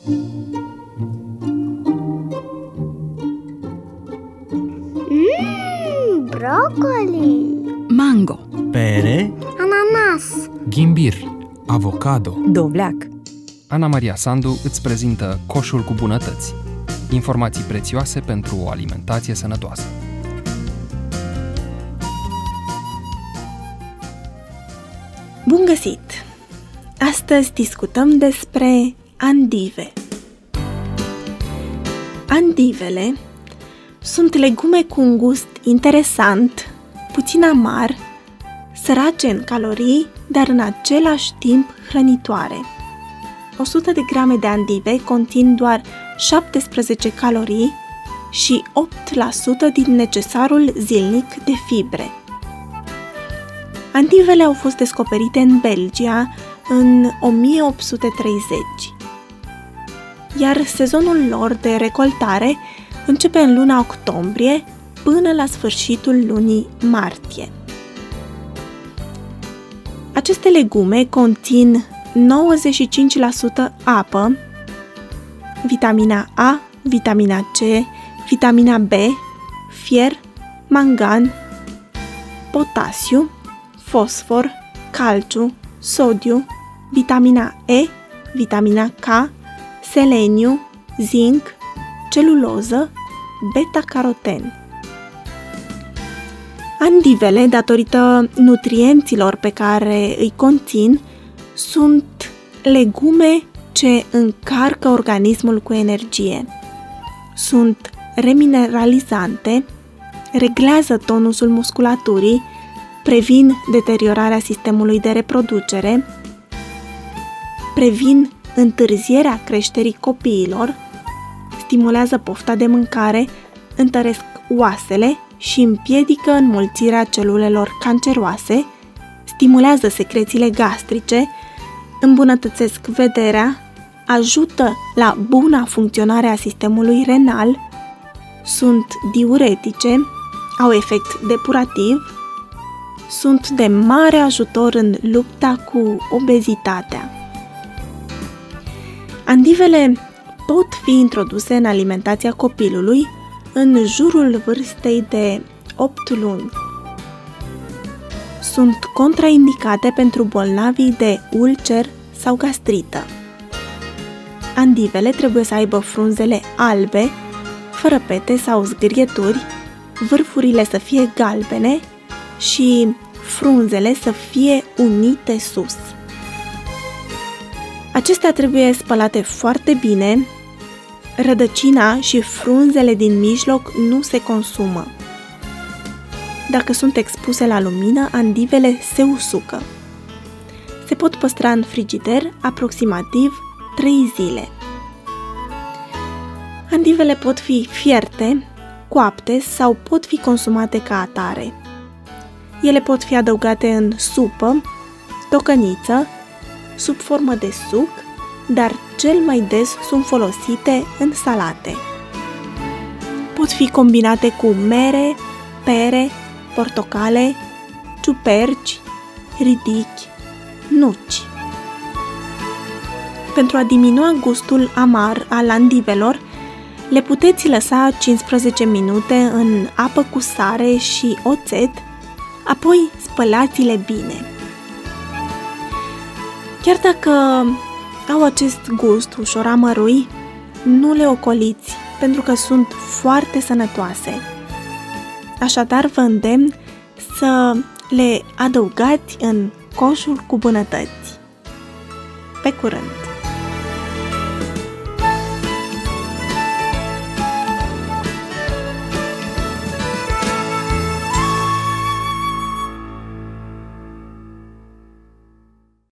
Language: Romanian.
Broccoli, Mango, Pere, ananas, Ghimbir, avocado. dovleac. Ana Maria Sandu îți prezintă Coșul cu bunătăți. Informații prețioase pentru o alimentație sănătoasă. Bun găsit! Astăzi discutăm despre andive. Andivele sunt legume cu un gust interesant, puțin amar, sărace în calorii, dar în același timp hrănitoare. 100 de grame de andive conțin doar 17 calorii și 8% din necesarul zilnic de fibre. Andivele au fost descoperite în Belgia în 1830, iar sezonul lor de recoltare începe în luna octombrie până la sfârșitul lunii martie. Aceste legume conțin 95% apă, vitamina A, vitamina C, vitamina B, fier, mangan, potasiu, fosfor, calciu, sodiu, vitamina E, vitamina K, seleniu, zinc, celuloză, beta-caroten. Andivele, datorită nutrienților pe care îi conțin, sunt legume ce încarcă organismul cu energie. Sunt remineralizante, reglează tonusul musculaturii, previn deteriorarea sistemului de reproducere, previn întârzierea creșterii copiilor, stimulează pofta de mâncare, întăresc oasele și împiedică înmulțirea celulelor canceroase, stimulează secrețiile gastrice, îmbunătățesc vederea, ajută la buna funcționare a sistemului renal, sunt diuretice, au efect depurativ, sunt de mare ajutor în lupta cu obezitatea. Andivele pot fi introduse în alimentația copilului în jurul vârstei de 8 luni. Sunt contraindicate pentru bolnavii de ulcer sau gastrită. Andivele trebuie să aibă frunzele albe, fără pete sau zgârieturi, vârfurile să fie galbene și frunzele să fie unite sus. Acestea trebuie spălate foarte bine, rădăcina și frunzele din mijloc nu se consumă. Dacă sunt expuse la lumină, andivele se usucă. Se pot păstra în frigider aproximativ 3 zile. Andivele pot fi fierte, coapte sau pot fi consumate ca atare. Ele pot fi adăugate în supă, tocăniță, sub formă de suc, dar cel mai des sunt folosite în salate. Pot fi combinate cu mere, pere, portocale, ciuperci, ridichi, nuci. Pentru a diminua gustul amar al andivelor, le puteți lăsa 15 minute în apă cu sare și oțet, apoi spălați-le bine. Chiar dacă au acest gust ușor amărui, nu le ocoliți, pentru că sunt foarte sănătoase. Așadar, vă îndemn să le adăugați în coșul cu bunătăți. Pe curând!